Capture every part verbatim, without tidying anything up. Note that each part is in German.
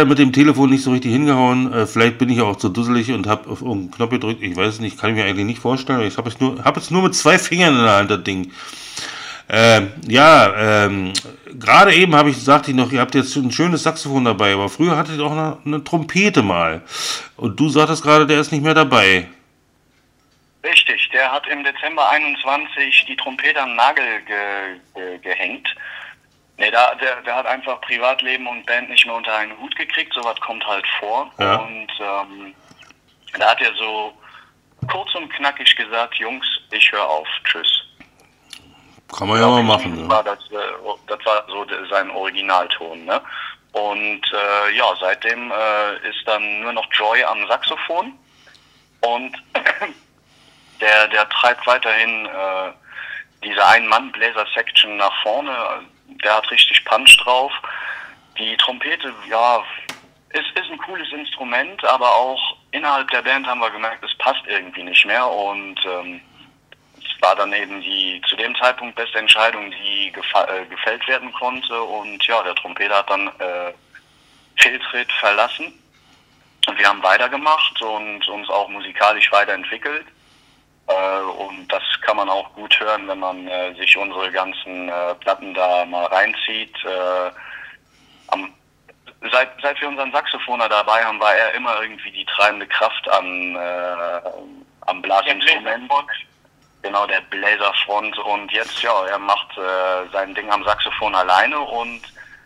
dann mit dem Telefon nicht so richtig hingehauen. Äh, vielleicht bin ich auch zu dusselig und habe auf irgendeinen Knopf gedrückt. Ich weiß es nicht, kann ich mir eigentlich nicht vorstellen. Ich habe es nur, hab es nur mit zwei Fingern in der Hand, das Ding. Ähm, ja, ähm, gerade eben habe ich, sagte ich noch, ihr habt jetzt ein schönes Saxophon dabei, aber früher hattet ihr auch eine, eine Trompete mal. Und du sagtest gerade, der ist nicht mehr dabei. Richtig, der hat im Dezember einundzwanzig die Trompete am Nagel ge, ge, gehängt. Ne, da, der, der hat einfach Privatleben und Band nicht mehr unter einen Hut gekriegt, sowas kommt halt vor. Ja. Und ähm, da hat er so kurz und knackig gesagt, Jungs, ich höre auf, tschüss. Kann man ja mal machen. Das Ja. war, das, das war so sein Originalton, ne? Und äh, ja, seitdem äh, ist dann nur noch Joy am Saxophon und der, der treibt weiterhin äh, diese Ein-Mann-Bläser-Section nach vorne. Der hat richtig Punch drauf. Die Trompete, ja, ist, ist ein cooles Instrument, aber auch innerhalb der Band haben wir gemerkt, es passt irgendwie nicht mehr und ähm, es war dann eben die zu dem Zeitpunkt beste Entscheidung, die gefa- äh, gefällt werden konnte und ja, der Trompeter hat dann äh, Fehltritt verlassen und wir haben weitergemacht und uns auch musikalisch weiterentwickelt. Äh, und das kann man auch gut hören, wenn man äh, sich unsere ganzen äh, Platten da mal reinzieht. Äh, am, seit, seit wir unseren Saxophoner dabei haben, war er immer irgendwie die treibende Kraft am, äh, am Blasinstrument. Genau, der Bläserfront. Und jetzt, ja, er macht äh, sein Ding am Saxophon alleine und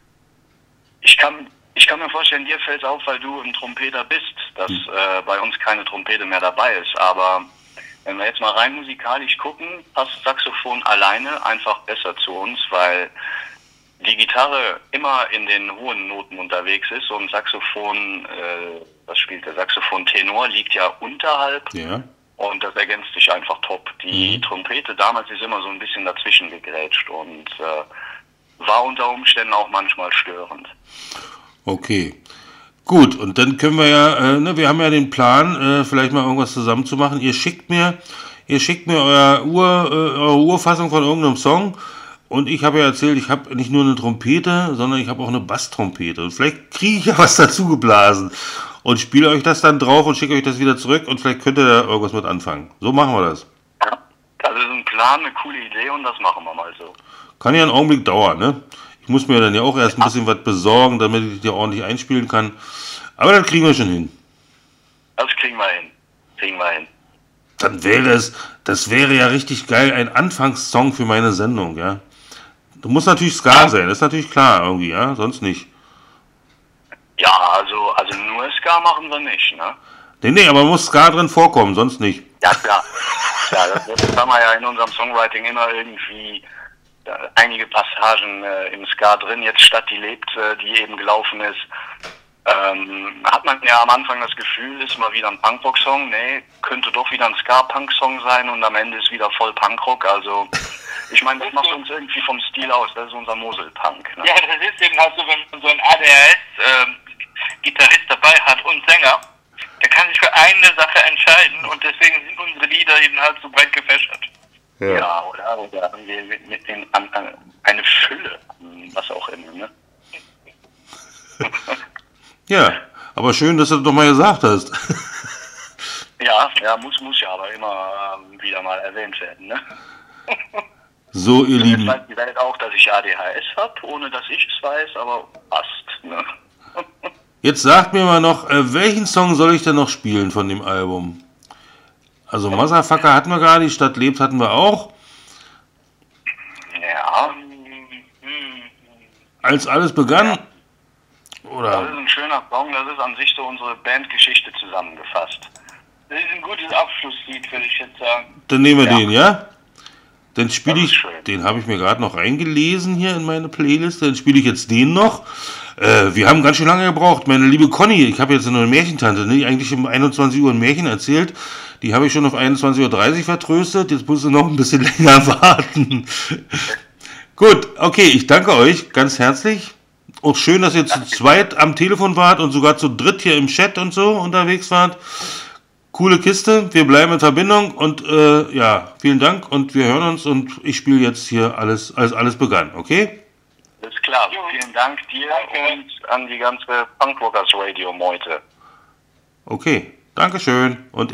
ich kann... Ich kann mir vorstellen, dir fällt es auf, weil du ein Trompeter bist, dass äh, bei uns keine Trompete mehr dabei ist. Aber wenn wir jetzt mal rein musikalisch gucken, passt Saxophon alleine einfach besser zu uns, weil die Gitarre immer in den hohen Noten unterwegs ist und Saxophon, äh, was spielt der Saxophon Tenor, liegt ja unterhalb. Ja. Und das ergänzt sich einfach top. Die Mhm. Trompete damals ist immer so ein bisschen dazwischen gegrätscht und äh, war unter Umständen auch manchmal störend. Okay. Gut, und dann können wir ja, äh, ne, wir haben ja den Plan, äh, vielleicht mal irgendwas zusammen zu machen. Ihr schickt mir, ihr schickt mir euer Ur, äh, eure Urfassung von irgendeinem Song und ich habe ja erzählt, ich habe nicht nur eine Trompete, sondern ich habe auch eine Basstrompete. Und vielleicht kriege ich ja was dazu geblasen und spiele euch das dann drauf und schicke euch das wieder zurück und vielleicht könnt ihr da irgendwas mit anfangen. So machen wir das. Ja, das ist ein Plan, eine coole Idee und das machen wir mal so. Kann ja einen Augenblick dauern, ne? Ich muss mir dann ja auch erst ein bisschen was besorgen, damit ich die ordentlich einspielen kann. Aber das kriegen wir schon hin. Das kriegen wir hin. Kriegen wir hin. Dann wäre es, das wäre ja richtig geil, ein Anfangssong für meine Sendung, ja. Du musst natürlich Ska sein, das ist natürlich klar irgendwie, ja, sonst nicht. Ja, also, also nur Ska machen wir nicht, ne? Nee, nee, aber muss Ska drin vorkommen, sonst nicht. Ja, klar. Ja, das, das haben wir ja in unserem Songwriting immer irgendwie äh, einige Passagen äh, im Ska drin. Jetzt Stadt, die lebt, äh, die eben gelaufen ist. Ähm, hat man ja am Anfang das Gefühl, ist mal wieder ein Punkrock-Song. Nee, könnte doch wieder ein Ska-Punk-Song sein und am Ende ist wieder voll Punkrock. Also, ich meine, das macht uns irgendwie vom Stil aus. Das ist unser Mosel-Punk. Ne? Ja, das ist eben halt so, wenn man so ein A D H S-Gitarrist ähm, dabei hat und Sänger, der kann sich für eine Sache entscheiden und deswegen sind unsere Lieder eben halt so breit gefächert. Ja, ja oder, oder haben wir mit, mit den, an, an, eine Fülle, was auch immer, ne? Ja, aber schön, dass du das doch mal gesagt hast. Ja, ja, muss, muss ja aber immer ähm, wieder mal erwähnt werden, ne? So, ihr Lieben. Jetzt weiß die Welt auch, dass ich A D H S habe, ohne dass ich es weiß, aber passt, ne? Jetzt sagt mir mal noch, äh, welchen Song soll ich denn noch spielen von dem Album? Also Motherfucker hatten wir gerade, die Stadt lebt hatten wir auch. Ja. Als alles begann. Ja. Oder? Das ist ein schöner Song, das ist an sich so unsere Bandgeschichte zusammengefasst. Das ist ein gutes Abschlusslied, würde ich jetzt sagen. Dann nehmen wir Ja. den, ja? Dann spiele Das ich, ist schön. den habe ich mir gerade noch reingelesen hier in meine Playlist, dann spiele ich jetzt den noch. Äh, wir haben ganz schön lange gebraucht. Meine liebe Conny, ich habe jetzt eine Märchentante, ne, die eigentlich um einundzwanzig Uhr ein Märchen erzählt. Die habe ich schon auf einundzwanzig Uhr dreißig vertröstet. Jetzt musst du noch ein bisschen länger warten. Gut, okay, ich danke euch ganz herzlich. Auch schön, dass ihr zu zweit am Telefon wart und sogar zu dritt hier im Chat und so unterwegs wart. Coole Kiste, wir bleiben in Verbindung und äh, ja, vielen Dank und wir hören uns und ich spiele jetzt hier alles, als alles begann, okay? Alles klar. Jo. Vielen Dank dir Danke. und an die ganze Punkrockers Radio Meute. Okay, Dankeschön und